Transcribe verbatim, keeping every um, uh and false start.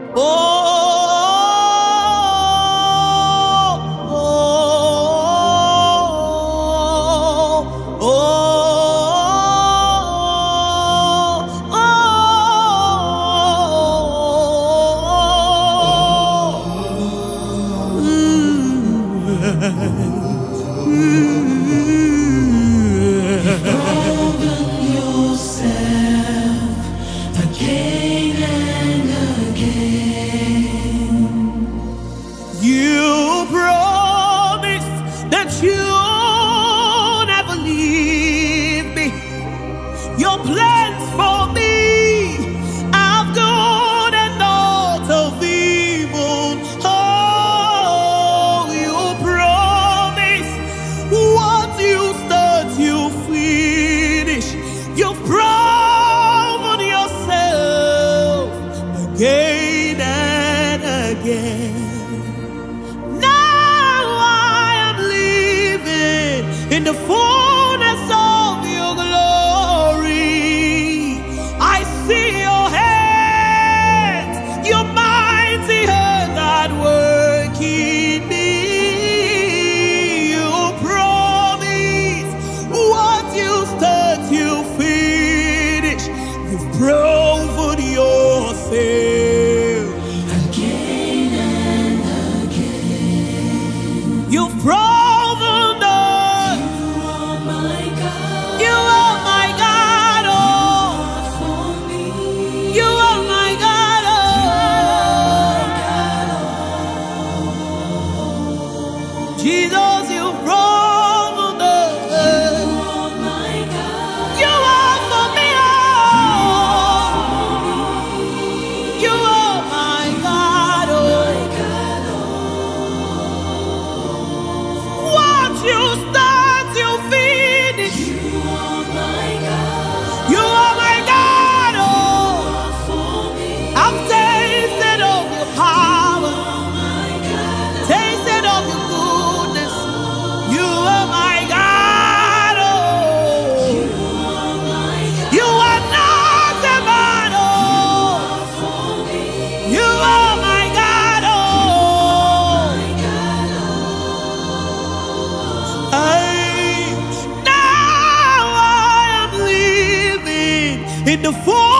Oh, oh, oh, Open yourself again and again. you promised that you'll never leave me. Your plans for me are good and not of evil. Oh, you promise what you start, you finish. You've proven yourself again and again. Now I am living in the fullness of your glory. I see your hands, your mighty hand at work in me. You promise what you start, you finish. You've proven yourself Again and again. You've proven that You are my God. you are my God. Oh, For me. you are my God. Oh, Jesus, you've proven that You are my God. you are for me. Oh, you are my God. Oh, what you start, you finish. You are my God. You are my God. Oh, For me. I've tasted of your power, My God. tasted of your goodness. You are my God. Oh, You are my God. you are not a man. Oh, For me. you are my God. Oh, I, now I am living in the full